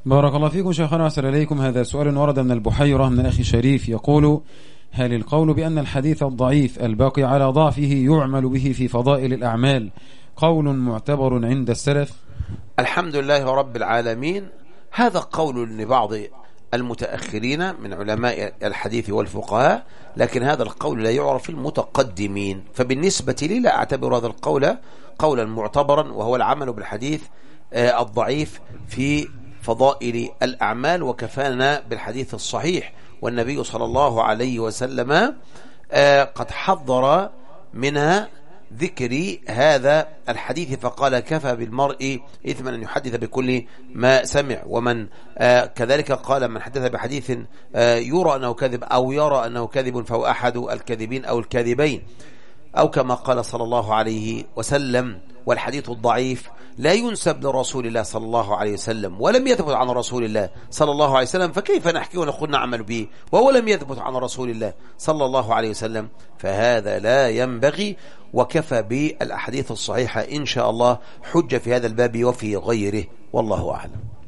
بارك الله فيكم شيخنا وأحسن إليكم. هذا سؤال ورد من البحيرة من الأخ شريف يقول: هل القول بأن الحديث الضعيف الباقي على ضعفه يعمل به في فضائل الأعمال قول معتبر عند السلف؟ الحمد لله رب العالمين. هذا قول لبعض المتأخرين من علماء الحديث والفقهاء، لكن هذا القول لا يعرف المتقدمين، فبالنسبة لي لا أعتبر هذا القول قولا معتبرا، وهو العمل بالحديث الضعيف في فضائل الأعمال، وكفانا بالحديث الصحيح. والنبي صلى الله عليه وسلم قد حضر منها ذكر هذا الحديث فقال: كفى بالمرء إثما أن يحدث بكل ما سمع. ومن كذلك قال: من حدث بحديث يرى أنه كذب أو يرى أنه كذب فهو أحد الكاذبين أو الكاذبين، أو كما قال صلى الله عليه وسلم. والحديث الضعيف لا ينسب لرسول الله صلى الله عليه وسلم، ولم يثبت عن رسول الله صلى الله عليه وسلم، فكيف نحكي ونقول نعمل به وهو لم يثبت عن رسول الله صلى الله عليه وسلم؟ فهذا لا ينبغي، وكفى بالأحاديث الصحيحة إن شاء الله حجة في هذا الباب وفي غيره، والله أعلم.